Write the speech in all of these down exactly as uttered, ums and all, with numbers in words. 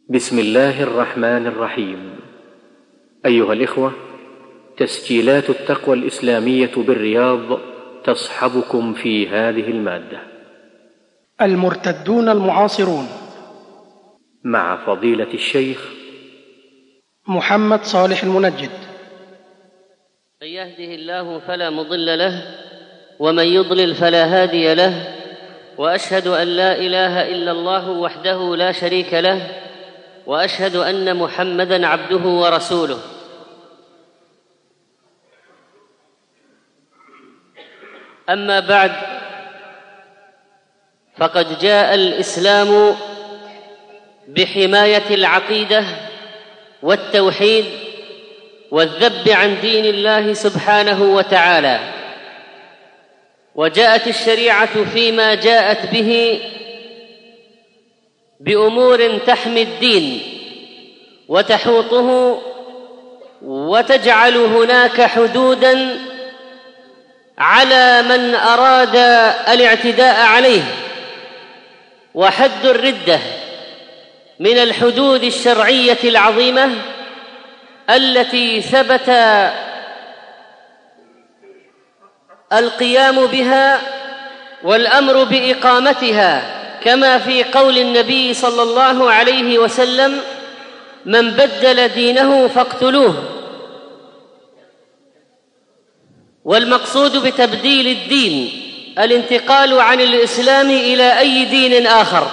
بسم الله الرحمن الرحيم. أيها الإخوة، تسجيلات التقوى الإسلامية بالرياض تصحبكم في هذه المادة. المرتدون المعاصرون مع فضيلة الشيخ محمد صالح المنجد. من يهده الله فلا مضل له ومن يضلل فلا هادي له، وأشهد أن لا إله إلا الله وحده لا شريك له، وأشهد أن محمدًا عبده ورسوله. أما بعد، فقد جاء الإسلام بحماية العقيدة والتوحيد والذب عن دين الله سبحانه وتعالى، وجاءت الشريعة فيما جاءت به بأمور تحمي الدين وتحوطه وتجعل هناك حدوداً على من أراد الاعتداء عليه. وحد الردة من الحدود الشرعية العظيمة التي ثبت القيام بها والأمر بإقامتها، كما في قول النبي صلى الله عليه وسلم: من بدل دينه فاقتلوه. والمقصود بتبديل الدين الانتقال عن الإسلام إلى أي دين آخر.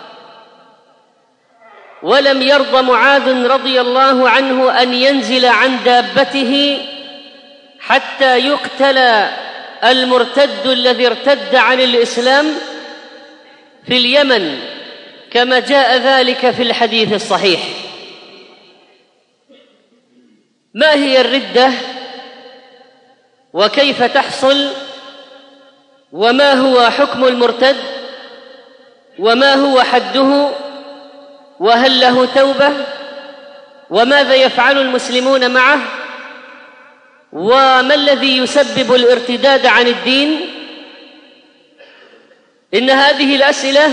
ولم يرضى معاذ رضي الله عنه أن ينزل عن دابته حتى يقتل المرتد الذي ارتد عن الإسلام في اليمن، كما جاء ذلك في الحديث الصحيح. ما هي الردة وكيف تحصل، وما هو حكم المرتد، وما هو حده، وهل له توبة، وماذا يفعل المسلمون معه، وما الذي يسبب الارتداد عن الدين؟ إن هذه الأسئلة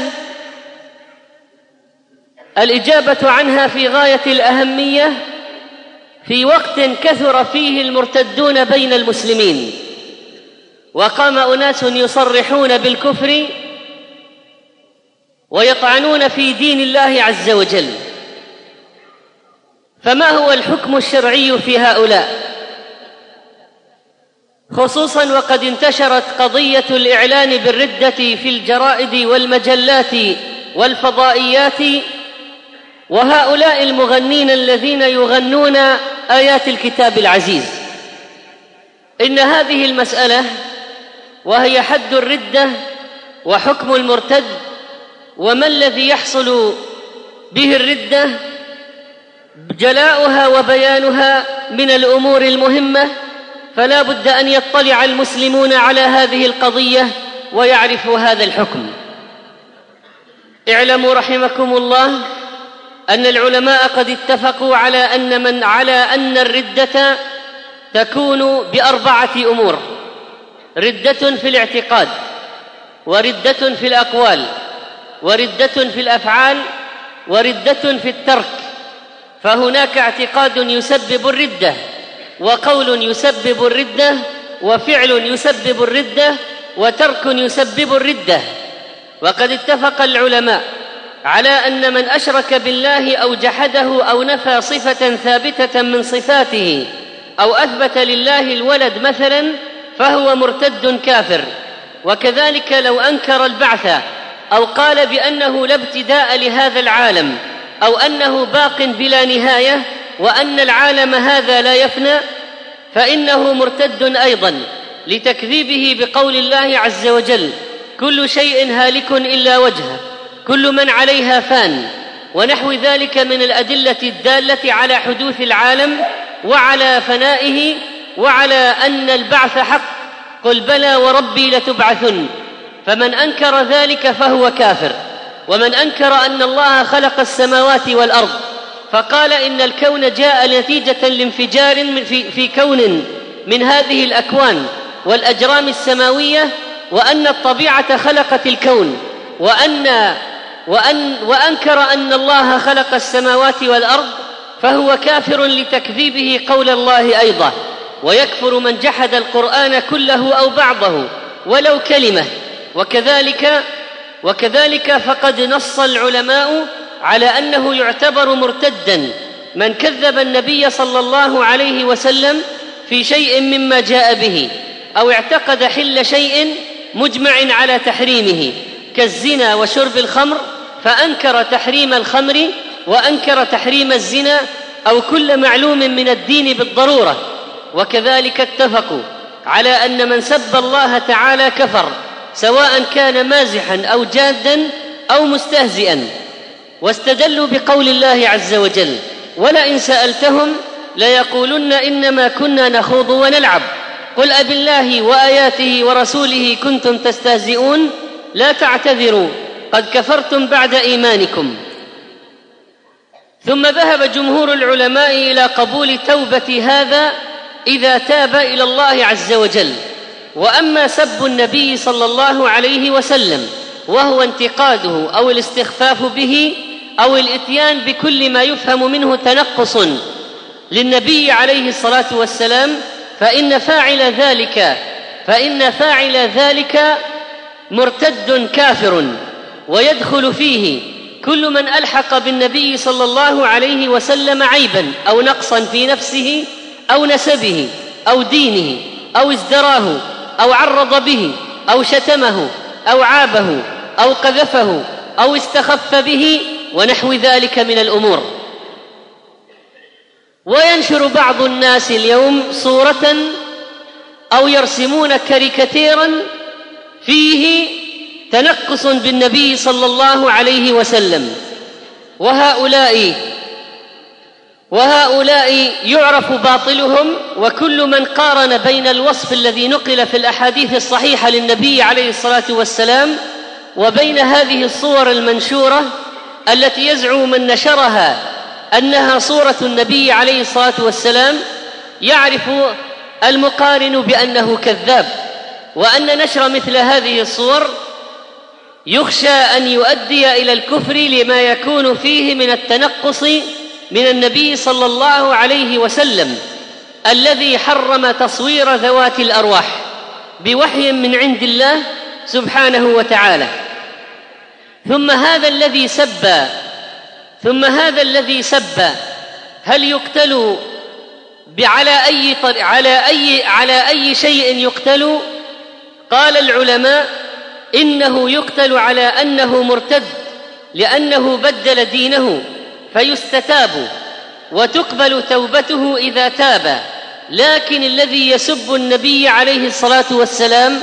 الإجابة عنها في غاية الأهمية في وقت كثر فيه المرتدون بين المسلمين، وقام أناس يصرحون بالكفر ويطعنون في دين الله عز وجل. فما هو الحكم الشرعي في هؤلاء؟ خصوصا وقد انتشرت قضية الإعلان بالردة في الجرائد والمجلات والفضائيات، وهؤلاء المغنين الذين يغنون آيات الكتاب العزيز. إن هذه المسألة، وهي حد الردة وحكم المرتد وما الذي يحصل به الردة، جلاؤها وبيانها من الأمور المهمة، فلا بد أن يطلع المسلمون على هذه القضية ويعرفوا هذا الحكم. اعلموا رحمكم الله أن العلماء قد اتفقوا على أن من على أن الردة تكون بأربعة أمور: ردة في الاعتقاد، وردة في الأقوال، وردة في الأفعال، وردة في الترك. فهناك اعتقاد يسبب الردة، وقول يسبب الردة، وفعل يسبب الردة، وترك يسبب الردة. وقد اتفق العلماء على أن من أشرك بالله أو جحده أو نفى صفة ثابتة من صفاته أو أثبت لله الولد مثلا فهو مرتد كافر. وكذلك لو أنكر البعث أو قال بأنه لا ابتداء لهذا العالم، أو أنه باق بلا نهاية، وأن العالم هذا لا يفنى، فإنه مرتد أيضا، لتكذيبه بقول الله عز وجل: كل شيء هالك إلا وجهه، كل من عليها فان، ونحو ذلك من الأدلة الدالة على حدوث العالم وعلى فنائه وعلى أن البعث حق. قل بلى وربي لتبعثن. فمن أنكر ذلك فهو كافر. ومن أنكر أن الله خلق السماوات والأرض فقال إن الكون جاء نتيجة لانفجار في, في كون من هذه الأكوان والأجرام السماوية، وأن الطبيعة خلقت الكون، وأن وأن وأنكر أن الله خلق السماوات والأرض فهو كافر لتكذيبه قول الله أيضا، ويكفر من جحد القرآن كله أو بعضه ولو كلمة. وكذلك وكذلك فقد نص العلماء على أنه يعتبر مرتدا من كذب النبي صلى الله عليه وسلم في شيء مما جاء به، أو اعتقد حل شيء مجمع على تحريمه كالزنا وشرب الخمر، فأنكر تحريم الخمر وأنكر تحريم الزنا أو كل معلوم من الدين بالضرورة. وكذلك اتفقوا على أن من سب الله تعالى كفر، سواء كان مازحا أو جادا أو مستهزئا، واستدلوا بقول الله عز وجل: ولئن سألتهم ليقولن إنما كنا نخوض ونلعب قل أبالله وآياته ورسوله كنتم تستهزئون لا تعتذروا قد كفرتم بعد إيمانكم. ثم ذهب جمهور العلماء إلى قبول توبة هذا إذا تاب إلى الله عز وجل. وأما سب النبي صلى الله عليه وسلم وهو انتقاده أو الاستخفاف به أو الإتيان بكل ما يفهم منه تنقص للنبي عليه الصلاة والسلام، فإن فاعل ذلك فإن فاعل ذلك مرتد كافر، ويدخل فيه كل من ألحق بالنبي صلى الله عليه وسلم عيبا أو نقصا في نفسه أو نسبه أو دينه أو ازدراه أو عرض به أو شتمه أو عابه أو قذفه أو استخف به ونحو ذلك من الأمور. وينشر بعض الناس اليوم صورة أو يرسمون كاريكاتيرا فيه تنقص بالنبي صلى الله عليه وسلم، وهؤلاء وهؤلاء يعرف باطلهم. وكل من قارن بين الوصف الذي نقل في الأحاديث الصحيحة للنبي عليه الصلاة والسلام وبين هذه الصور المنشورة التي يزعم من نشرها أنها صورة النبي عليه الصلاة والسلام، يعرف المقارن بأنه كذاب، وأن نشر مثل هذه الصور يخشى أن يؤدي إلى الكفر لما يكون فيه من التنقص من النبي صلى الله عليه وسلم الذي حرم تصوير ذوات الأرواح بوحي من عند الله سبحانه وتعالى. ثم هذا الذي سب ثم هذا الذي سب هل يقتل على أي على أي على أي شيء يقتل؟ قال العلماء إنه يقتل على أنه مرتد لأنه بدل دينه فيستتاب وتقبل توبته إذا تاب. لكن الذي يسب النبي عليه الصلاة والسلام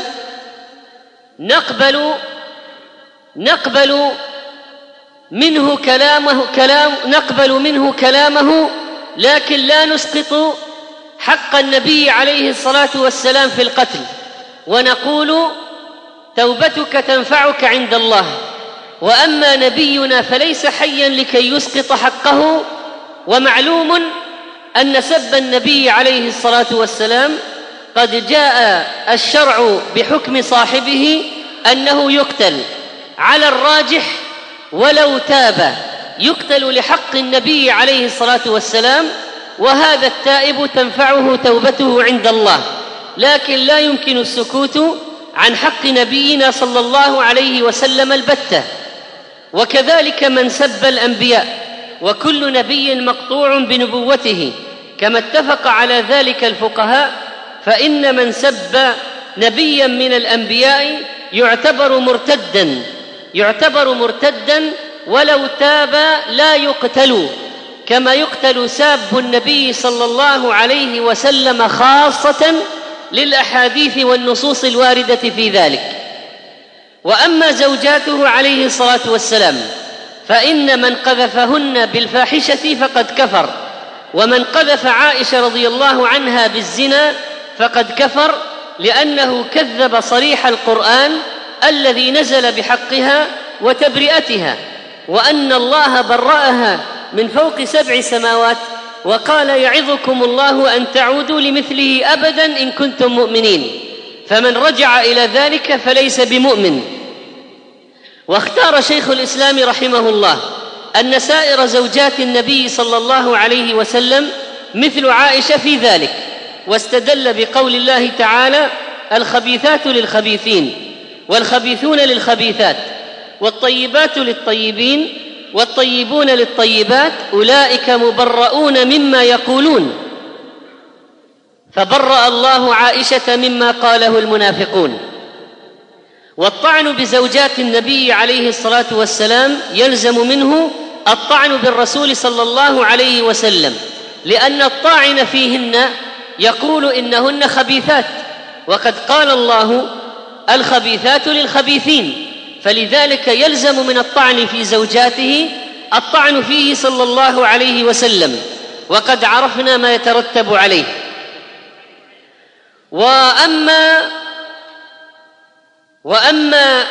نقبل نقبل منه كلامه كلام نقبل منه كلامه لكن لا نسقط حق النبي عليه الصلاة والسلام في القتل، ونقول توبتك تنفعك عند الله. وأما نبينا فليس حيا لكي يسقط حقه. ومعلوم أن سب النبي عليه الصلاة والسلام قد جاء الشرع بحكم صاحبه أنه يقتل على الراجح، ولو تاب يقتل لحق النبي عليه الصلاة والسلام، وهذا التائب تنفعه توبته عند الله. لكن لا يمكن السكوت عن حق نبينا صلى الله عليه وسلم البتة. وكذلك من سب الأنبياء، وكل نبي مقطوع بنبوته كما اتفق على ذلك الفقهاء، فإن من سب نبيا من الأنبياء يعتبر مرتدا يعتبر مرتدا ولو تاب لا يقتل، كما يقتل ساب النبي صلى الله عليه وسلم خاصة للأحاديث والنصوص الواردة في ذلك. وأما زوجاته عليه الصلاة والسلام فإن من قذفهن بالفاحشة فقد كفر، ومن قذف عائشة رضي الله عنها بالزنا فقد كفر، لأنه كذب صريح القرآن الذي نزل بحقها وتبرئتها، وأن الله برأها من فوق سبع سماوات، وقال يعظكم الله أن تعودوا لمثله أبدا إن كنتم مؤمنين، فمن رجع إلى ذلك فليس بمؤمن. واختار شيخ الإسلام رحمه الله أن سائر زوجات النبي صلى الله عليه وسلم مثل عائشة في ذلك، واستدل بقول الله تعالى: الخبيثات للخبيثين والخبيثون للخبيثات والطيبات للطيبين والطيبون للطيبات أولئك مبرؤون مما يقولون، فبرأ الله عائشة مما قاله المنافقون. والطعن بزوجات النبي عليه الصلاة والسلام يلزم منه الطعن بالرسول صلى الله عليه وسلم، لأن الطاعن فيهن يقول إنهن خبيثات، وقد قال الله: الخبيثات للخبيثين، فلذلك يلزم من الطعن في زوجاته الطعن فيه صلى الله عليه وسلم، وقد عرفنا ما يترتب عليه. وأما وأما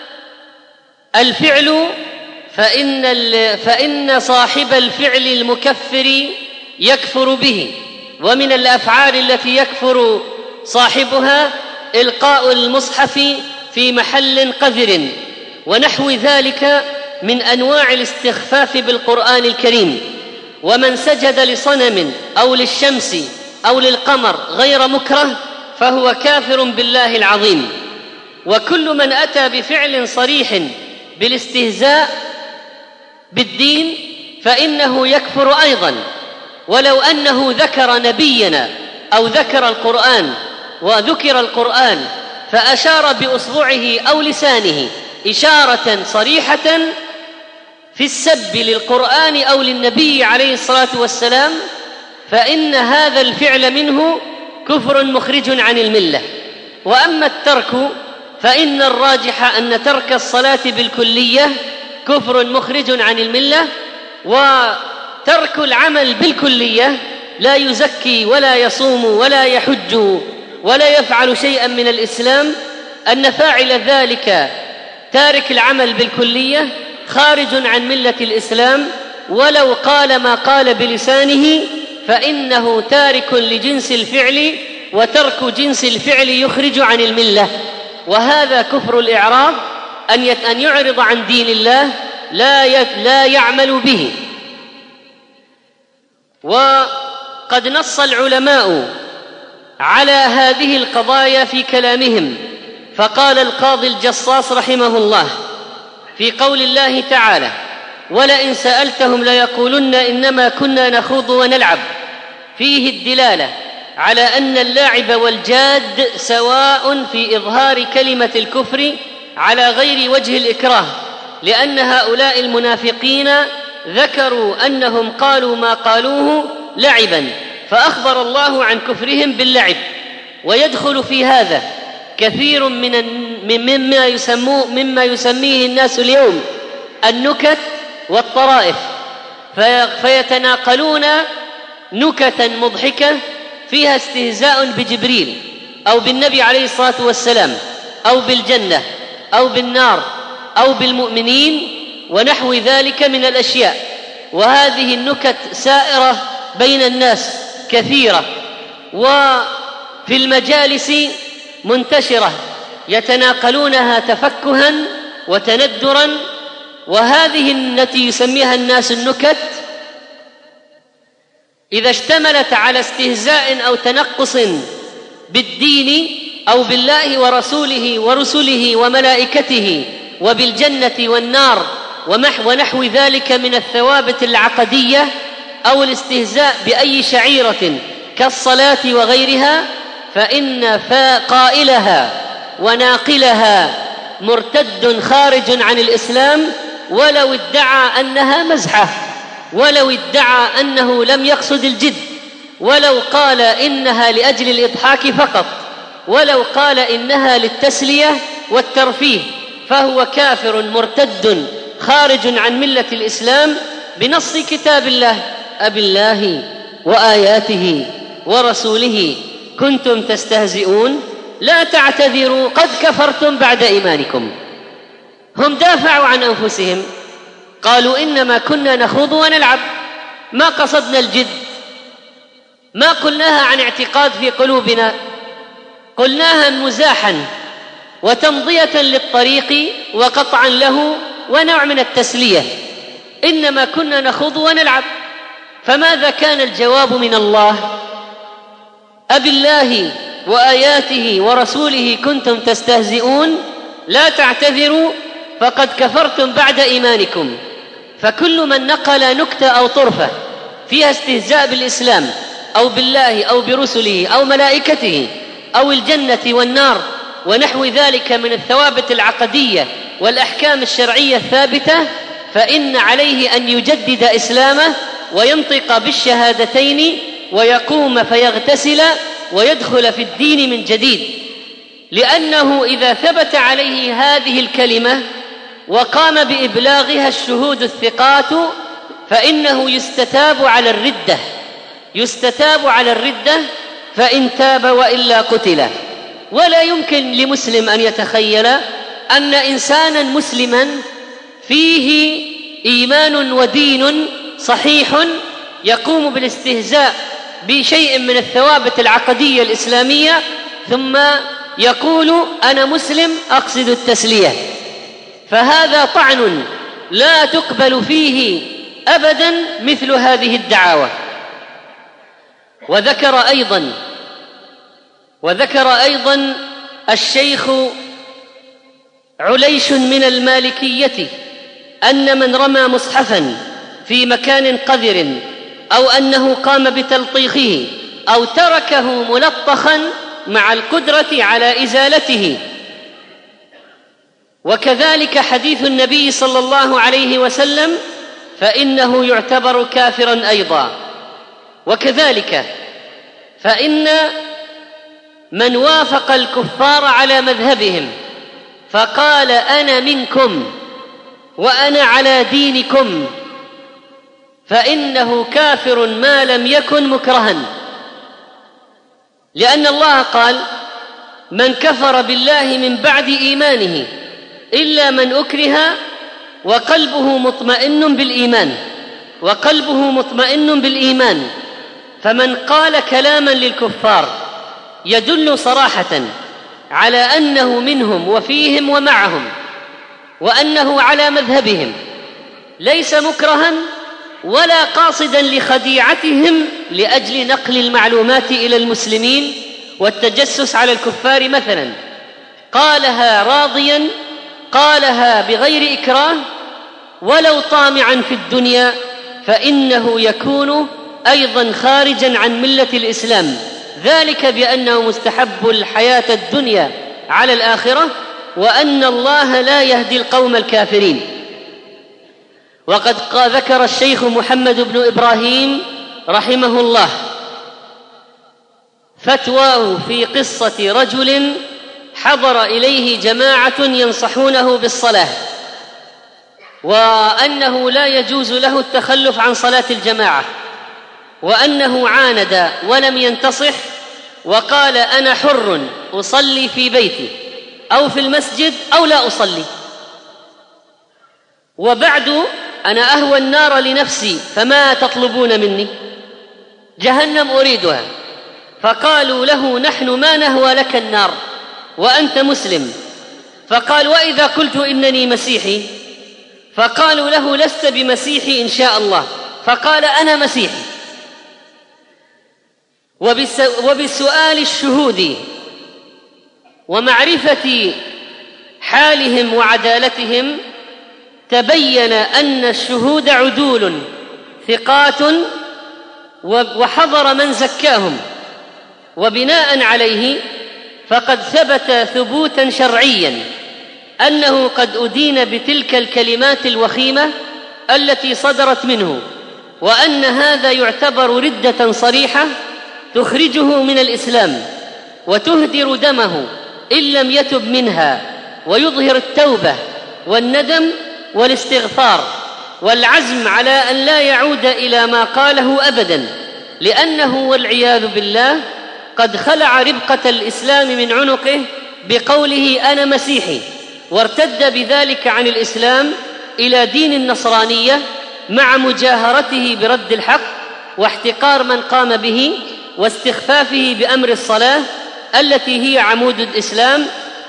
الفعل فإن, فإن صاحب الفعل المكفر يكفر به، ومن الأفعال التي يكفر صاحبها إلقاء المصحف في محل قذر ونحو ذلك من أنواع الاستخفاف بالقرآن الكريم. ومن سجد لصنم أو للشمس أو للقمر غير مكره فهو كافر بالله العظيم. وكل من أتى بفعل صريح بالاستهزاء بالدين فإنه يكفر أيضا، ولو أنه ذكر نبينا أو ذكر القرآن وذكر القرآن فأشار بأصبعه أو لسانه إشارة صريحة في السب للقرآن أو للنبي عليه الصلاة والسلام، فإن هذا الفعل منه كفر مخرج عن الملة. وأما الترك فإن الراجح أن ترك الصلاة بالكلية كفر مخرج عن الملة، وترك العمل بالكلية لا يزكي ولا يصوم ولا يحج ولا يفعل شيئا من الإسلام، أن فاعل ذلك تارك العمل بالكلية خارج عن ملة الإسلام، ولو قال ما قال بلسانه فإنه تارك لجنس الفعل، وترك جنس الفعل يخرج عن الملة. وهذا كفر الإعراض، أن يعرض عن دين الله لا يعمل به. وقد نص العلماء على هذه القضايا في كلامهم، فقال القاضي الجصاص رحمه الله في قول الله تعالى: ولئن سألتهم ليقولن إنما كنا نخوض ونلعب، فيه الدلالة على أن اللاعب والجاد سواء في إظهار كلمة الكفر على غير وجه الإكراه، لأن هؤلاء المنافقين ذكروا أنهم قالوا ما قالوه لعبا، فأخبر الله عن كفرهم باللعب. ويدخل في هذا كثير من مما يسموه مما يسميه الناس اليوم النكت والطرائف، فيتناقلون نكتا مضحكة فيها استهزاء بجبريل أو بالنبي عليه الصلاة والسلام أو بالجنة أو بالنار أو بالمؤمنين ونحو ذلك من الأشياء. وهذه النكت سائرة بين الناس كثيرة، وفي المجالس منتشرة يتناقلونها تفكها وتندرا. وهذه التي يسميها الناس النكت إذا اشتملت على استهزاء أو تنقص بالدين أو بالله ورسوله ورسله وملائكته وبالجنة والنار ونحو ذلك من الثوابت العقدية، أو الاستهزاء بأي شعيرة كالصلاة وغيرها، فإن قائلها وناقلها مرتد خارج عن الإسلام، ولو ادعى أنها مزحة، ولو ادعى أنه لم يقصد الجد، ولو قال إنها لأجل الإضحاك فقط، ولو قال إنها للتسلية والترفيه، فهو كافر مرتد خارج عن ملة الإسلام بنص كتاب الله: أبالله وآياته ورسوله كنتم تستهزئون لا تعتذروا قد كفرتم بعد إيمانكم. هم دافعوا عن أنفسهم، قالوا إنما كنا نخوض ونلعب، ما قصدنا الجد، ما قلناها عن اعتقاد في قلوبنا، قلناها مزاحا وتمضية للطريق وقطعا له ونوع من التسلية، إنما كنا نخوض ونلعب. فماذا كان الجواب من الله؟ أبالله وآياته ورسوله كنتم تستهزئون لا تعتذروا فقد كفرتم بعد إيمانكم. فكل من نقل نكتة أو طرفة فيها استهزاء بالإسلام أو بالله أو برسله أو ملائكته أو الجنة والنار ونحو ذلك من الثوابت العقدية والأحكام الشرعية الثابتة، فإن عليه أن يجدد إسلامه وينطق بالشهادتين ويقوم فيغتسل ويدخل في الدين من جديد، لأنه إذا ثبت عليه هذه الكلمة وقام بإبلاغها الشهود الثقات فإنه يستتاب على الردة يستتاب على الردة فإن تاب وإلا قتل. ولا يمكن لمسلم أن يتخيل أن إنسانا مسلما فيه إيمان ودين صحيح يقوم بالاستهزاء بشيء من الثوابت العقدية الإسلامية ثم يقول أنا مسلم أقصد التسلية، فهذا طعن لا تقبل فيه أبدا مثل هذه الدعاوى. وذكر أيضا وذكر أيضا الشيخ عليش من المالكية أن من رمى مصحفا في مكان قذر أو أنه قام بتلطيخه أو تركه ملطخا مع القدرة على إزالته. وكذلك حديث النبي صلى الله عليه وسلم فإنه يعتبر كافرا أيضا. وكذلك فإن من وافق الكفار على مذهبهم فقال أنا منكم وأنا على دينكم فإنه كافر ما لم يكن مكرها، لأن الله قال من كفر بالله من بعد إيمانه إلا من أكره وقلبه مطمئن بالإيمان وقلبه مطمئن بالإيمان فمن قال كلاما للكفار يدل صراحة على أنه منهم وفيهم ومعهم وأنه على مذهبهم ليس مكرها ولا قاصدا لخديعتهم لأجل نقل المعلومات إلى المسلمين والتجسس على الكفار مثلا، قالها راضيا قالها بغير إكراه ولو طامعا في الدنيا فإنه يكون أيضا خارجا عن ملة الإسلام، ذلك بأنه مستحب الحياة الدنيا على الآخرة وأن الله لا يهدي القوم الكافرين. وقد ذكر الشيخ محمد بن إبراهيم رحمه الله فتواه في قصة رجل حضر إليه جماعة ينصحونه بالصلاة وأنه لا يجوز له التخلف عن صلاة الجماعة وأنه عاند ولم ينتصح وقال أنا حر أصلي في بيتي أو في المسجد أو لا أصلي، وبعد أنا أهوى النار لنفسي فما تطلبون مني؟ جهنم أريدها. فقالوا له نحن ما نهوى لك النار وأنت مسلم. فقال وإذا قلت إنني مسيحي؟ فقالوا له لست بمسيحي إن شاء الله. فقال أنا مسيحي. وبسؤال الشهود ومعرفة حالهم وعدالتهم تبين أن الشهود عدول ثقات وحضر من زكاهم، وبناء عليه فقد ثبت ثبوتا شرعيا أنه قد أدين بتلك الكلمات الوخيمة التي صدرت منه، وأن هذا يعتبر ردة صريحة تخرجه من الإسلام وتهدر دمه إن لم يتب منها ويظهر التوبة والندم والاستغفار والعزم على أن لا يعود إلى ما قاله أبدا، لأنه والعياذ بالله قد خلع ربقة الإسلام من عنقه بقوله أنا مسيحي، وارتد بذلك عن الإسلام إلى دين النصرانية مع مجاهرته برد الحق واحتقار من قام به واستخفافه بأمر الصلاة التي هي عمود الإسلام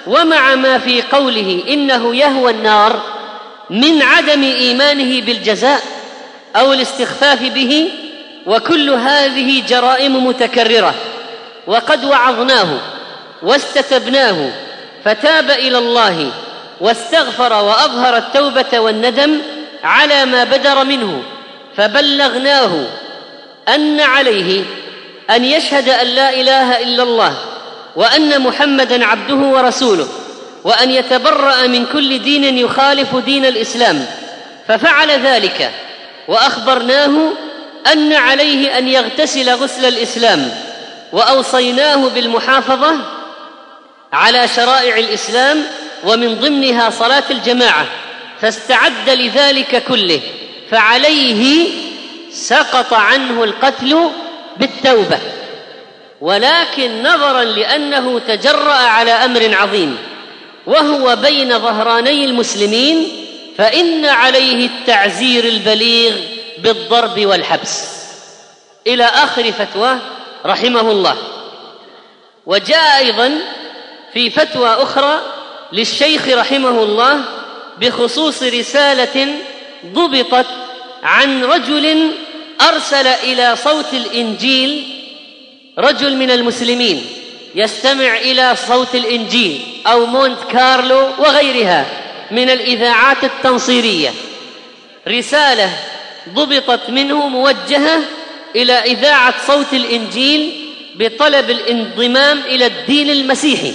ومع ما في قوله إنه يهوى النار من عدم إيمانه بالجزاء أو الاستخفاف به، وكل هذه جرائم متكررة، وقد وعظناه واستتبناه فتاب إلى الله واستغفر وأظهر التوبة والندم على ما بدر منه، فبلغناه أن عليه أن يشهد أن لا إله إلا الله وأن محمدًا عبده ورسوله، وأن يتبرأ من كل دين يخالف دين الإسلام، ففعل ذلك. وأخبرناه أن عليه أن يغتسل غسل الإسلام، وأوصيناه بالمحافظة على شرائع الإسلام ومن ضمنها صلاة الجماعة، فاستعد لذلك كله، فعليه سقط عنه القتل بالتوبة. ولكن نظرا لأنه تجرأ على أمر عظيم وهو بين ظهراني المسلمين، فإن عليه التعزير البليغ بالضرب والحبس، إلى آخر فتوى رحمه الله. وجاء أيضا في فتوى أخرى للشيخ رحمه الله بخصوص رسالة ضبطت عن رجل أرسل إلى صوت الإنجيل، رجل من المسلمين يستمع إلى صوت الإنجيل أو مونت كارلو وغيرها من الإذاعات التنصيرية، رسالة ضبطت منه موجهة إلى إذاعة صوت الإنجيل بطلب الانضمام إلى الدين المسيحي.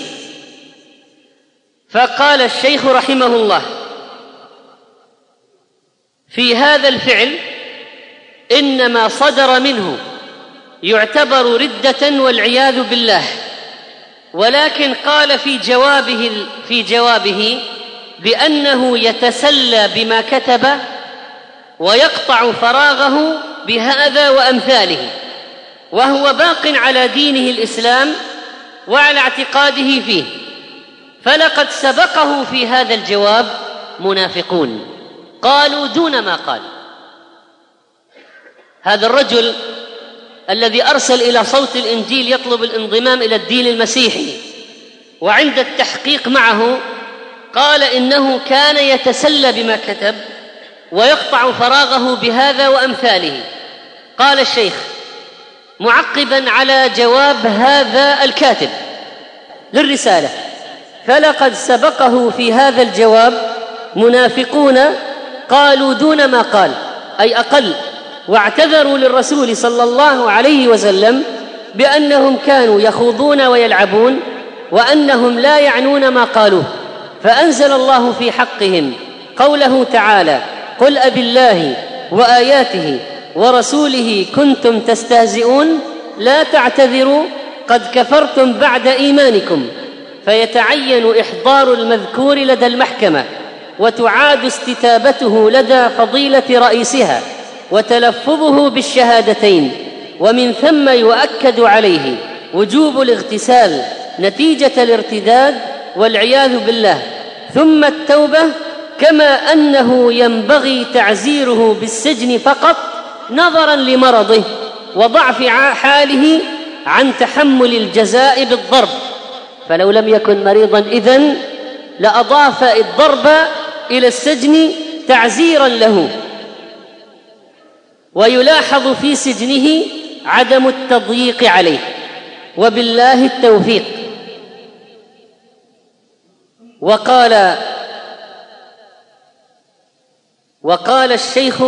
فقال الشيخ رحمه الله في هذا الفعل إن ما صدر منه يعتبر ردة والعياذ بالله، ولكن قال في جوابه في جوابه بأنه يتسلى بما كتب ويقطع فراغه بهذا وأمثاله، وهو باق على دينه الإسلام وعلى اعتقاده فيه. فلقد سبقه في هذا الجواب منافقون قالوا دون ما قال. هذا الرجل الذي أرسل إلى صوت الإنجيل يطلب الانضمام إلى الدين المسيحي، وعند التحقيق معه قال إنه كان يتسلى بما كتب ويقطع فراغه بهذا وأمثاله. قال الشيخ معقبا على جواب هذا الكاتب للرسالة: فلقد سبقه في هذا الجواب منافقون قالوا دون ما قال، أي أقل، واعتذروا للرسول صلى الله عليه وسلم بأنهم كانوا يخوضون ويلعبون وأنهم لا يعنون ما قالوه، فأنزل الله في حقهم قوله تعالى: قل أبالله وآياته ورسوله كنتم تستهزئون لا تعتذروا قد كفرتم بعد إيمانكم. فيتعين إحضار المذكور لدى المحكمة، وتعاد استتابته لدى فضيلة رئيسها وتلفظه بالشهادتين، ومن ثم يؤكد عليه وجوب الاغتسال نتيجة الارتداد والعياذ بالله، ثم التوبة، كما أنه ينبغي تعزيره بالسجن فقط نظرا لمرضه وضعف حاله عن تحمل الجزاء بالضرب، فلو لم يكن مريضا إذن لأضاف الضرب إلى السجن تعزيرا له. ويلاحظ في سجنه عدم التضييق عليه، وبالله التوفيق. وقال وقال الشيخ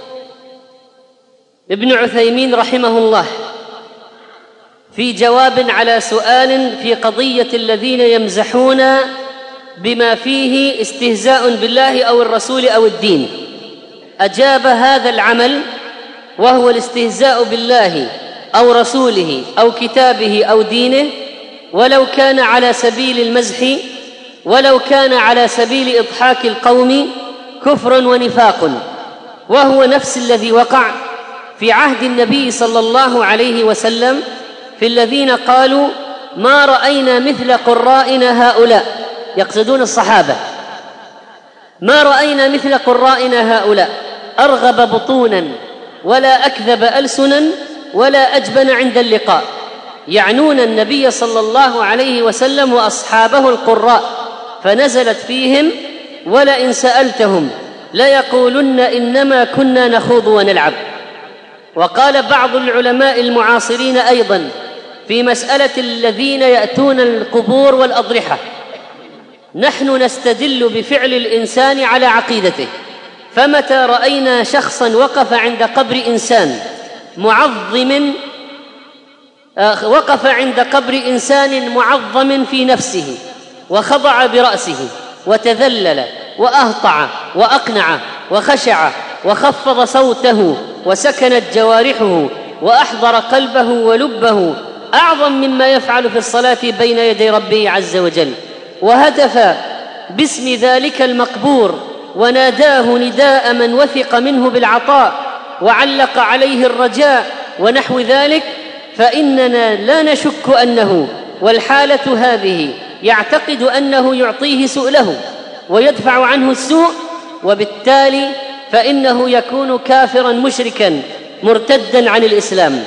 ابن عثيمين رحمه الله في جواب على سؤال في قضية الذين يمزحون بما فيه استهزاء بالله أو الرسول أو الدين، أجاب: هذا العمل وهو الاستهزاء بالله أو رسوله أو كتابه أو دينه، ولو كان على سبيل المزح ولو كان على سبيل إضحاك القوم، كفر ونفاق، وهو نفس الذي وقع في عهد النبي صلى الله عليه وسلم في الذين قالوا: ما رأينا مثل قرائنا هؤلاء، يقصدون الصحابة، ما رأينا مثل قرائنا هؤلاء، أرغب بطونا ولا أكذب ألسنا ولا أجبن عند اللقاء. يعنون النبي صلى الله عليه وسلم وأصحابه القراء، فنزلت فيهم: ولئن سألتهم ليقولن إنما كنا نخوض ونلعب. وقال بعض العلماء المعاصرين أيضا في مسألة الذين يأتون القبور والأضرحة: نحن نستدل بفعل الإنسان على عقيدته، فمتى رأينا شخصا وقف عند قبر إنسان معظم وقف عند قبر إنسان معظم في نفسه وخضع برأسه وتذلل وأهطع وأقنع وخشع وخفض صوته وسكنت جوارحه وأحضر قلبه ولبه أعظم مما يفعل في الصلاة بين يدي ربه عز وجل، وهتف باسم ذلك المقبور وناداه نداء من وثق منه بالعطاء وعلق عليه الرجاء ونحو ذلك، فإننا لا نشك أنه والحالة هذه يعتقد أنه يعطيه سؤله ويدفع عنه السوء، وبالتالي فإنه يكون كافراً مشركاً مرتداً عن الإسلام.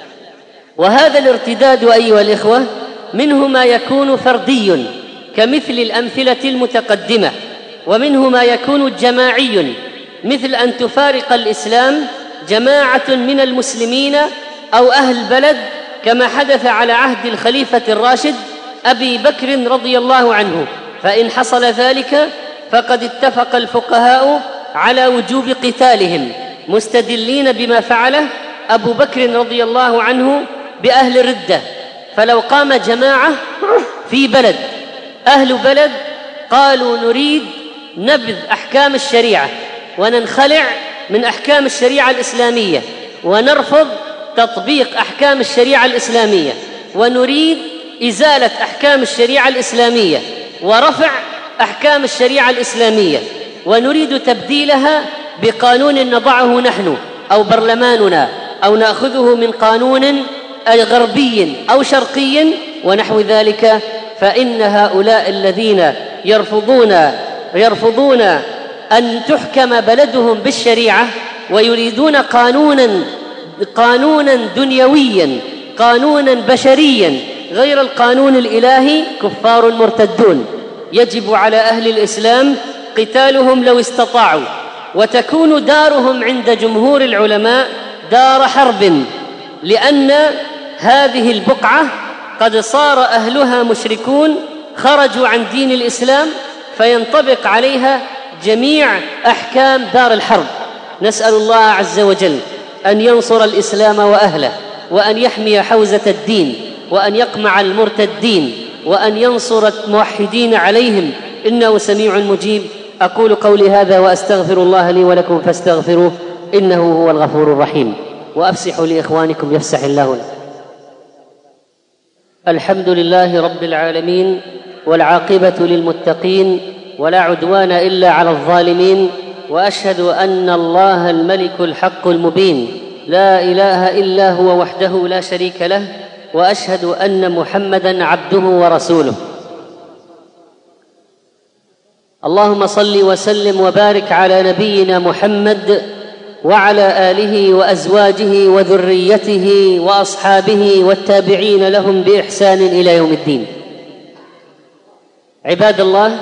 وهذا الارتداد أيها الإخوة منه ما يكون فردي كمثل الأمثلة المتقدمة، ومنه ما يكون جماعي مثل أن تفارق الإسلام جماعة من المسلمين أو أهل بلد، كما حدث على عهد الخليفة الراشد أبي بكر رضي الله عنه. فإن حصل ذلك فقد اتفق الفقهاء على وجوب قتالهم مستدلين بما فعله أبو بكر رضي الله عنه بأهل الردة. فلو قام جماعة في بلد، أهل بلد قالوا نريد نبذ أحكام الشريعة وننخلع من أحكام الشريعة الإسلامية ونرفض تطبيق أحكام الشريعة الإسلامية، ونريد إزالة أحكام الشريعة الإسلامية ورفع أحكام الشريعة الإسلامية، ونريد تبديلها بقانون نضعه نحن أو برلماننا أو نأخذه من قانون غربي أو شرقي ونحو ذلك، فإن هؤلاء الذين يرفضون يرفضون أن تحكم بلدهم بالشريعة ويريدون قانونا قانونا دنيويا قانونا بشريا غير القانون الإلهي كفار مرتدون. يجب على أهل الإسلام قتالهم لو استطاعوا، وتكون دارهم عند جمهور العلماء دار حرب، لأن هذه البقعة قد صار أهلها مشركون خرجوا عن دين الإسلام، فينطبق عليها جميع أحكام دار الحرب. نسأل الله عز وجل أن ينصر الإسلام وأهله، وأن يحمي حوزة الدين، وأن يقمع المرتدين، وأن ينصر الموحدين عليهم، إنه سميع مجيب. أقول قولي هذا وأستغفر الله لي ولكم فاستغفروه إنه هو الغفور الرحيم. وأفسحوا لإخوانكم يفسح الله لكم. الحمد لله رب العالمين، والعاقبة للمتقين، ولا عدوان إلا على الظالمين، وأشهد أن الله الملك الحق المبين لا إله إلا هو وحده لا شريك له، وأشهد أن محمدًا عبده ورسوله. اللهم صل وسلم وبارك على نبينا محمد وعلى آله وأزواجه وذريته وأصحابه والتابعين لهم بإحسان إلى يوم الدين. عباد الله،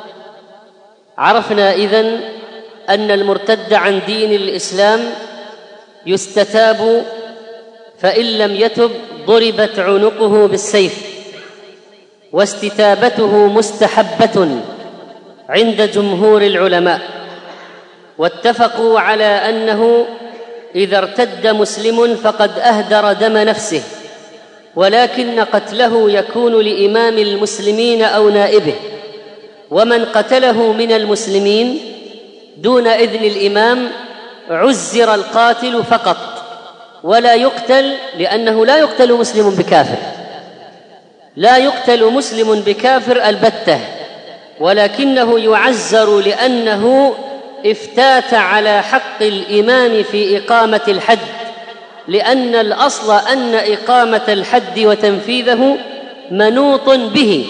عرفنا إذن أن المرتد عن دين الإسلام يستتاب، فإن لم يتب ضربت عنقه بالسيف، واستتابته مستحبة عند جمهور العلماء، واتفقوا على أنه إذا ارتد مسلم فقد أهدر دم نفسه، ولكن قتله يكون لإمام المسلمين أو نائبه، ومن قتله من المسلمين دون إذن الإمام عزر القاتل فقط، ولا يقتل، لأنه لا يقتل مسلم بكافر، لا يقتل مسلم بكافر البتة، ولكنه يعزر لأنه افتات على حق الإمام في إقامة الحد، لأن الأصل أن إقامة الحد وتنفيذه منوط به.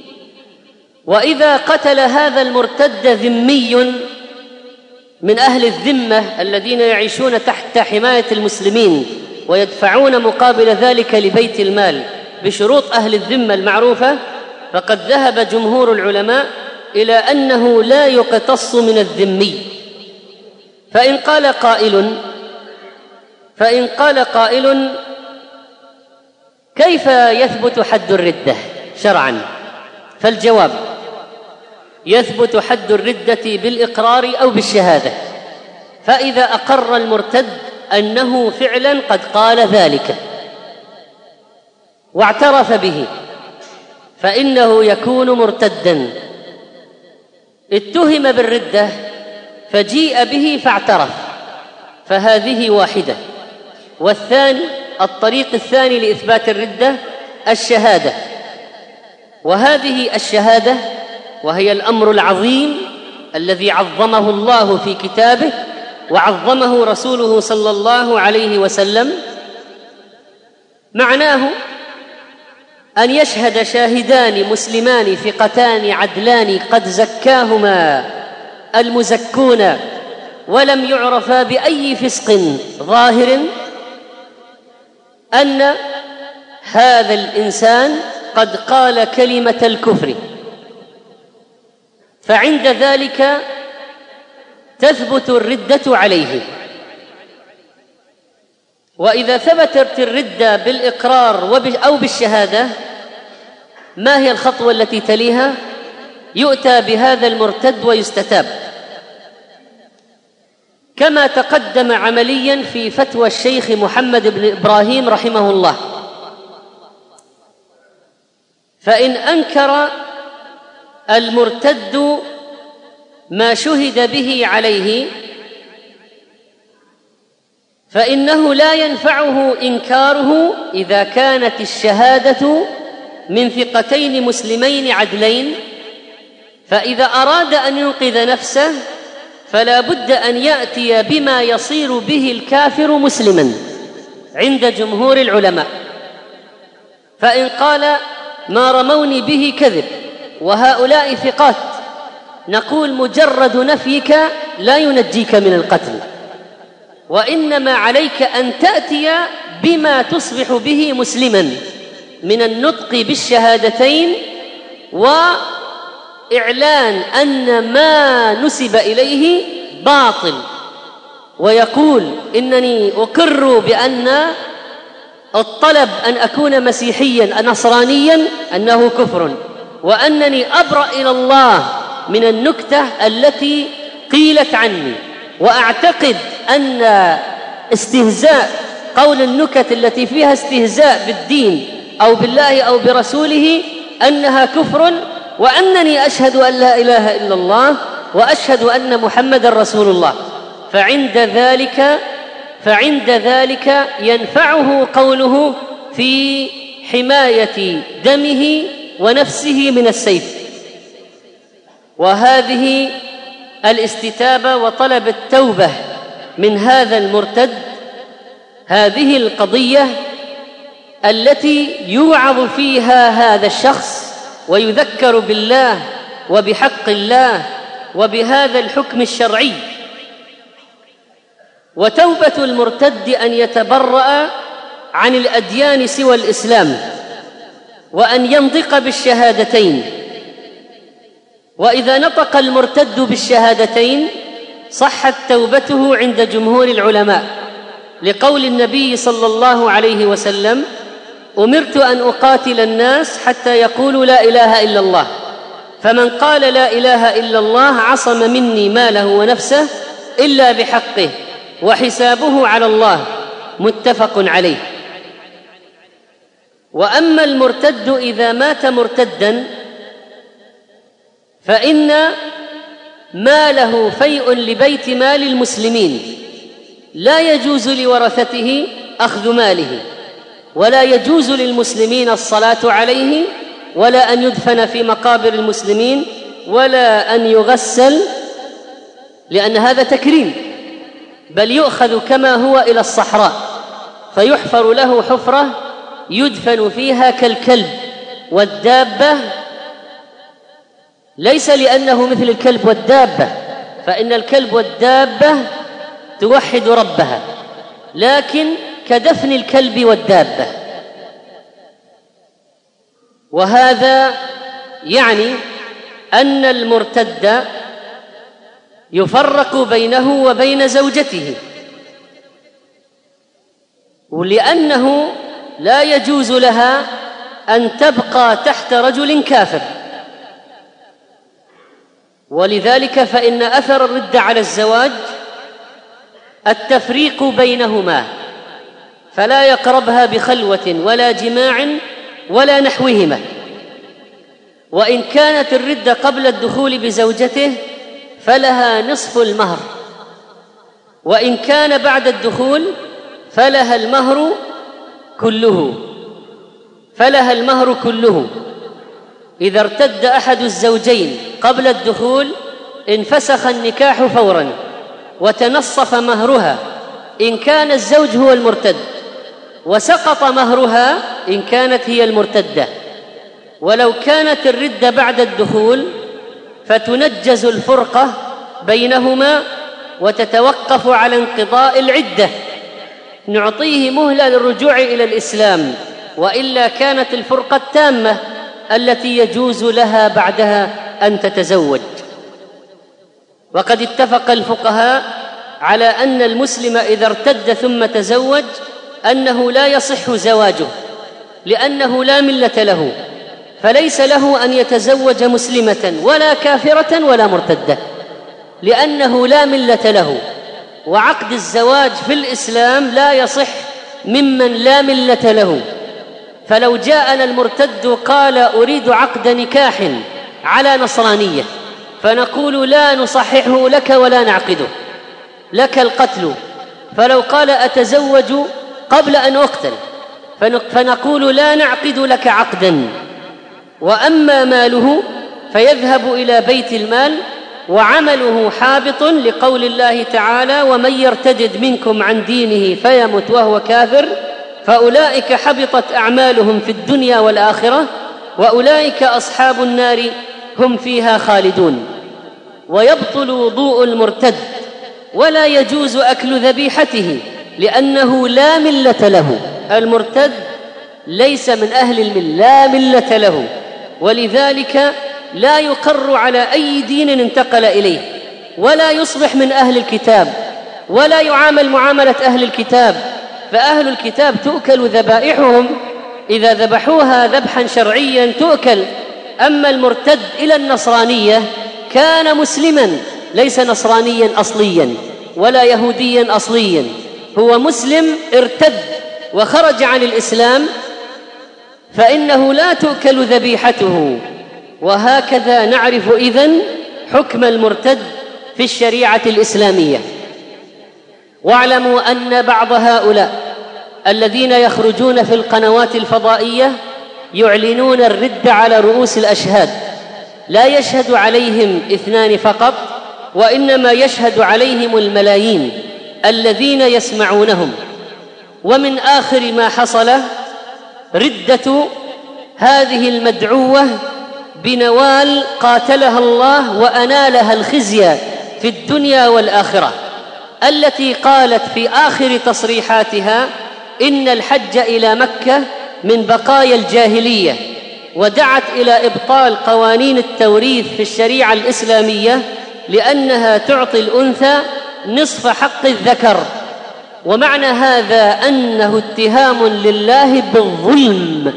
وإذا قتل هذا المرتد ذمي من أهل الذمة الذين يعيشون تحت حماية المسلمين ويدفعون مقابل ذلك لبيت المال بشروط أهل الذمة المعروفة، فقد ذهب جمهور العلماء إلى أنه لا يقتص من الذمي. فإن قال قائل فإن قال قائل كيف يثبت حد الردة شرعاً؟ فالجواب: يثبت حد الردة بالإقرار أو بالشهادة. فإذا أقر المرتد أنه فعلاً قد قال ذلك واعترف به فإنه يكون مرتداً. اتهم بالردة فجيء به فاعترف، فهذه واحدة. والثاني الطريق الثاني لإثبات الردة الشهادة، وهذه الشهادة وهي الأمر العظيم الذي عظمه الله في كتابه وعظمه رسوله صلى الله عليه وسلم. معناه أن يشهد شاهدان مسلمان ثقتان عدلان قد زكاهما المزكون ولم يعرفا بأي فسق ظاهر أن هذا الإنسان قد قال كلمة الكفر، فعند ذلك تثبت الردة عليه. وإذا ثبتت الردة بالإقرار أو بالشهادة، ما هي الخطوة التي تليها؟ يؤتى بهذا المرتد ويستتاب، كما تقدم عملياً في فتوى الشيخ محمد بن إبراهيم رحمه الله. فإن أنكر المرتد ما شهد به عليه فإنه لا ينفعه إنكاره إذا كانت الشهادة من ثقتين مسلمين عدلين. فإذا أراد أن ينقذ نفسه فلا بد أن يأتي بما يصير به الكافر مسلما عند جمهور العلماء. فإن قال ما رموني به كذب وهؤلاء ثقات، نقول مجرد نفيك لا ينجيك من القتل، وإنما عليك أن تأتي بما تصبح به مسلما من النطق بالشهادتين وإعلان أن ما نسب إليه باطل، ويقول إنني أقر بأن الطلب أن أكون مسيحيا نصرانيا أنه كفر، وأنني أبرأ إلى الله من النكتة التي قيلت عني، وأعتقد أن استهزاء قول النكت التي فيها استهزاء بالدين أو بالله أو برسوله أنها كفر، وأنني أشهد أن لا إله إلا الله وأشهد أن محمدًا رسول الله. فعند ذلك فعند ذلك ينفعه قوله في حماية دمه ونفسه من السيف. وهذه الاستتابة وطلب التوبة من هذا المرتد هذه القضية التي يوعظ فيها هذا الشخص ويذكر بالله وبحق الله وبهذا الحكم الشرعي. وتوبة المرتد أن يتبرأ عن الأديان سوى الإسلام وأن ينطق بالشهادتين. وإذا نطق المرتد بالشهادتين صحت توبته عند جمهور العلماء، لقول النبي صلى الله عليه وسلم: أمرت أن أقاتل الناس حتى يقولوا لا إله إلا الله، فمن قال لا إله إلا الله عصم مني ماله ونفسه إلا بحقه وحسابه على الله، متفق عليه. وأما المرتد إذا مات مرتدا فإن ماله فيء لبيت مال المسلمين، لا يجوز لورثته أخذ ماله، ولا يجوز للمسلمين الصلاة عليه، ولا أن يدفن في مقابر المسلمين، ولا أن يغسل، لأن هذا تكريم، بل يؤخذ كما هو إلى الصحراء فيحفر له حفرة يدفن فيها كالكلب والدابة، ليس لأنه مثل الكلب والدابة، فإن الكلب والدابة توحد ربها، لكن كدفن الكلب والدابة. وهذا يعني أن المرتد يفرق بينه وبين زوجته، ولأنه لا يجوز لها أن تبقى تحت رجل كافر، ولذلك فإن أثر الردة على الزواج التفريق بينهما، فلا يقربها بخلوة ولا جماع ولا نحوهما. وإن كانت الردة قبل الدخول بزوجته فلها نصف المهر، وإن كان بعد الدخول فلها المهر كله فلها المهر كله إذا ارتد أحد الزوجين قبل الدخول انفسخ النكاح فوراً وتنصف مهرها إن كان الزوج هو المرتد، وسقط مهرها إن كانت هي المرتدة. ولو كانت الردة بعد الدخول فتنجز الفرقة بينهما وتتوقف على انقضاء العدة، نعطيه مهلة للرجوع إلى الإسلام، وإلا كانت الفرقة التامة التي يجوز لها بعدها أن تتزوج. وقد اتفق الفقهاء على أن المسلم إذا ارتد ثم تزوج أنه لا يصح زواجه، لأنه لا ملة له، فليس له أن يتزوج مسلمة ولا كافرة ولا مرتدة، لأنه لا ملة له. وعقد الزواج في الإسلام لا يصح ممن لا ملة له. فلو جاءنا المرتد قال أريد عقد نكاح على نصرانية، فنقول لا نصححه لك ولا نعقده، لك القتل. فلو قال أتزوج قبل أن أقتل فنقول لا نعقد لك عقدا. وأما ماله فيذهب إلى بيت المال وعمله حابط، لقول الله تعالى ومن يرتدد منكم عن دينه فيمت وهو كافر فأولئك حبطت أعمالهم في الدنيا والآخرة وأولئك أصحاب النار هم فيها خالدون. ويبطل وضوء المرتد ولا يجوز أكل ذبيحته لأنه لا ملة له. المرتد ليس من أهل الملة، لا ملة له، ولذلك لا يقر على أي دين انتقل إليه، ولا يصبح من أهل الكتاب، ولا يعامل معاملة أهل الكتاب. فأهل الكتاب تؤكل ذبائحهم، إذا ذبحوها ذبحا شرعيا تؤكل. أما المرتد إلى النصرانية كان مسلما، ليس نصرانيا أصليا ولا يهوديا أصليا، هو مسلم ارتد وخرج عن الإسلام، فإنه لا تؤكل ذبيحته. وهكذا نعرف إذن حكم المرتد في الشريعة الإسلامية. واعلموا أن بعض هؤلاء الذين يخرجون في القنوات الفضائية يعلنون الرد على رؤوس الأشهاد، لا يشهد عليهم اثنان فقط، وإنما يشهد عليهم الملايين الذين يسمعونهم. ومن آخر ما حصل ردة هذه المدعوة بنوال قاتلها الله وأنالها الخزي في الدنيا والآخرة، التي قالت في آخر تصريحاتها إن الحج إلى مكة من بقايا الجاهلية، ودعت إلى إبطال قوانين التوريث في الشريعة الإسلامية لأنها تعطي الأنثى نصف حق الذكر. ومعنى هذا أنه اتهام لله بالظلم،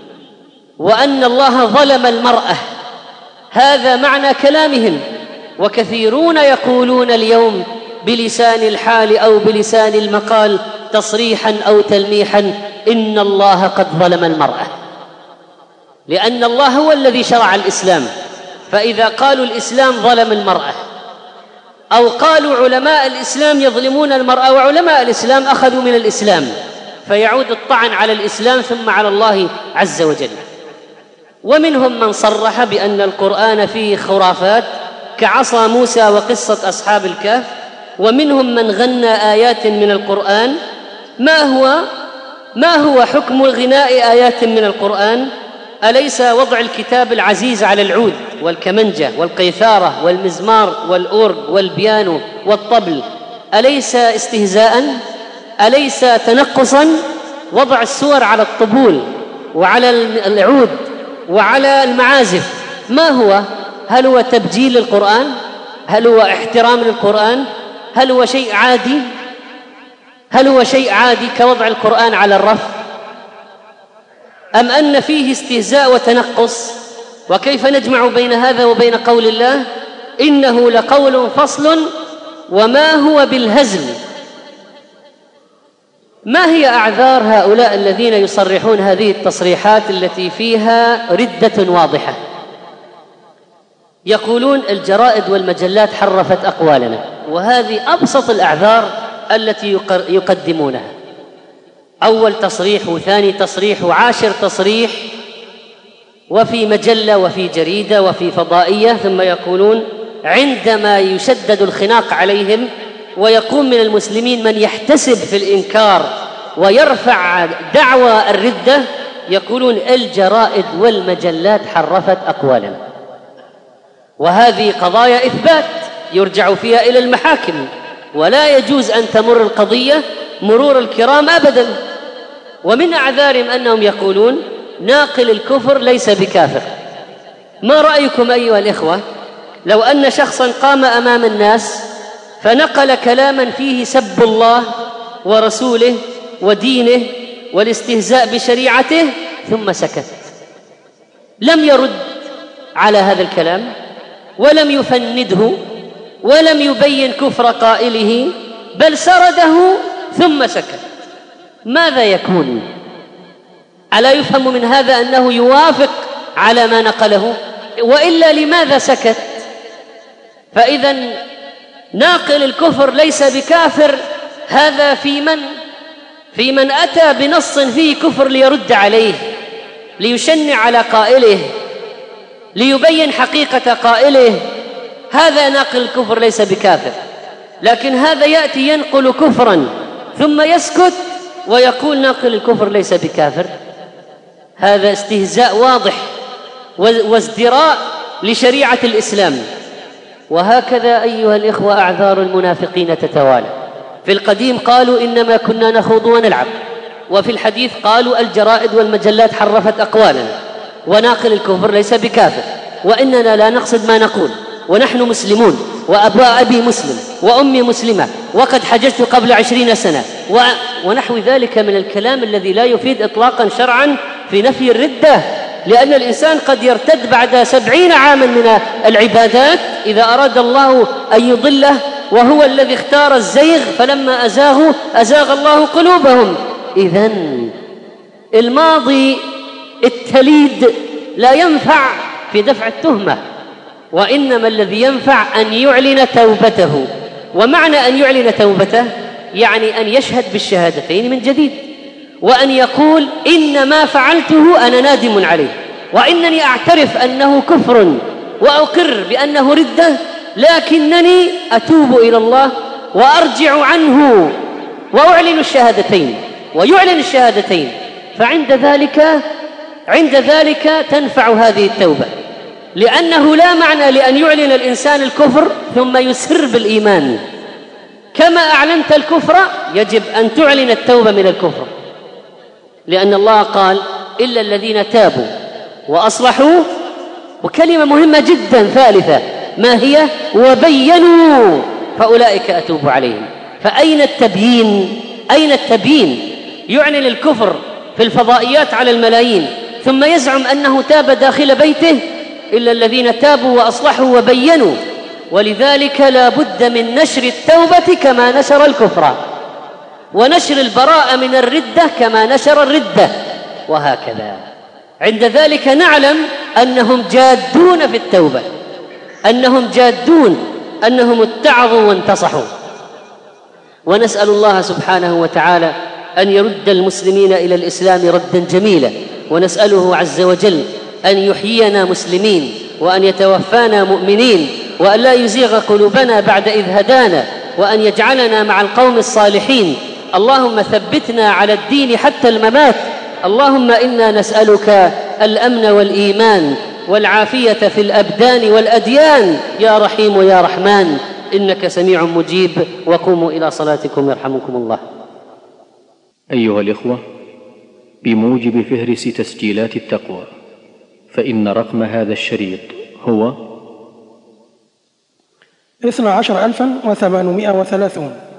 وأن الله ظلم المرأة، هذا معنى كلامهم. وكثيرون يقولون اليوم بلسان الحال أو بلسان المقال تصريحا أو تلميحا إن الله قد ظلم المرأة، لأن الله هو الذي شرع الإسلام. فإذا قالوا الإسلام ظلم المرأة، أو قالوا علماء الإسلام يظلمون المرأة وعلماء الإسلام أخذوا من الإسلام، فيعود الطعن على الإسلام ثم على الله عز وجل. ومنهم من صرح بأن القرآن فيه خرافات كعصا موسى وقصة أصحاب الكهف، ومنهم من غنى آيات من القرآن. ما هو ما هو حكم غناء آيات من القرآن؟ أليس وضع الكتاب العزيز على العود والكمنجة والقيثارة والمزمار والأورج والبيانو والطبل أليس استهزاء؟ أليس تنقصا؟ وضع السور على الطبول وعلى العود وعلى المعازف. ما هو؟ هل هو تبجيل للقرآن؟ هل هو احترام للقرآن؟ هل هو شيء عادي؟ هل هو شيء عادي كوضع القرآن على الرف؟ أم أن فيه استهزاء وتنقص؟ وكيف نجمع بين هذا وبين قول الله إنه لقول فصل وما هو بالهزل؟ ما هي أعذار هؤلاء الذين يصرحون هذه التصريحات التي فيها ردة واضحة؟ يقولون الجرائد والمجلات حرفت أقوالنا، وهذه أبسط الأعذار التي يقدمونها. أول تصريح وثاني تصريح وعاشر تصريح، وفي مجلة وفي جريدة وفي فضائية، ثم يقولون عندما يشدد الخناق عليهم ويقوم من المسلمين من يحتسب في الإنكار ويرفع دعوى الردة، يقولون الجرائد والمجلات حرفت أقوالنا. وهذه قضايا إثبات يرجع فيها إلى المحاكم، ولا يجوز أن تمر القضية مرور الكرام أبدا. ومن أعذارهم أنهم يقولون ناقل الكفر ليس بكافر. ما رأيكم أيها الإخوة لو أن شخصا قام أمام الناس فنقل كلاما فيه سب الله ورسوله ودينه والاستهزاء بشريعته ثم سكت، لم يرد على هذا الكلام ولم يفنده ولم يبين كفر قائله، بل سرده ثم سكت، ماذا يكون؟ ألا يفهم من هذا أنه يوافق على ما نقله؟ وإلا لماذا سكت؟ فإذا ناقل الكفر ليس بكافر، هذا في من في من أتى بنص فيه كفر ليرد عليه، ليشنع على قائله، ليبين حقيقة قائله، هذا ناقل الكفر ليس بكافر. لكن هذا يأتي ينقل كفرا ثم يسكت ويقول ناقل الكفر ليس بكافر، هذا استهزاء واضح وازدراء لشريعة الإسلام. وهكذا أيها الإخوة أعذار المنافقين تتوالى. في القديم قالوا إنما كنا نخوض ونلعب، وفي الحديث قالوا الجرائد والمجلات حرفت أقوالنا، وناقل الكفر ليس بكافر، وإننا لا نقصد ما نقول، ونحن مسلمون، وأبا أبي مسلم وأمي مسلمة، وقد حججت قبل عشرين سنة، ونحو ذلك من الكلام الذي لا يفيد إطلاقا شرعا في نفي الردة. لأن الإنسان قد يرتد بعد سبعين عاما من العبادات إذا أراد الله أن يضله، وهو الذي اختار الزيغ، فلما أزاغوا أزاغ الله قلوبهم. إذن الماضي التليد لا ينفع في دفع التهمة، وإنما الذي ينفع أن يعلن توبته. ومعنى أن يعلن توبته يعني أن يشهد بالشهادتين من جديد، وأن يقول إن ما فعلته أنا نادم عليه، وإنني أعترف أنه كفر وأقر بأنه ردة، لكنني أتوب إلى الله وأرجع عنه، وأعلن الشهادتين، ويعلن الشهادتين. فعند ذلك عند ذلك تنفع هذه التوبة، لأنه لا معنى لأن يعلن الإنسان الكفر ثم يسر بالإيمان. كما أعلنت الكفر يجب أن تعلن التوبة من الكفر، لأن الله قال إلا الذين تابوا وأصلحوا. وكلمة مهمة جدا ثالثة ما هي؟ وبينوا فأولئك أتوب عليهم. فأين التبيين؟ أين التبيين؟ يعلن الكفر في الفضائيات على الملايين ثم يزعم أنه تاب داخل بيته، إلا الذين تابوا وأصلحوا وبينوا. ولذلك لا بد من نشر التوبة كما نشر الكفر، ونشر البراءة من الردة كما نشر الردة، وهكذا. عند ذلك نعلم أنهم جادون في التوبة، أنهم جادون، أنهم اتعظوا وانتصحوا. ونسأل الله سبحانه وتعالى أن يرد المسلمين إلى الإسلام ردا جميلا، ونسأله عز وجل أن يحيينا مسلمين، وأن يتوفانا مؤمنين، وأن لا يزيغ قلوبنا بعد إذ هدانا، وأن يجعلنا مع القوم الصالحين. اللهم ثبتنا على الدين حتى الممات. اللهم إنا نسألك الأمن والإيمان والعافية في الأبدان والأديان يا رحيم يا رحمن، إنك سميع مجيب. وقوموا إلى صلاتكم يرحمكم الله. أيها الإخوة، بموجب فهرس تسجيلات التقوى، فإن رقم هذا الشريط هو اثنا عشر ألفا وثمانمائة وثلاثون.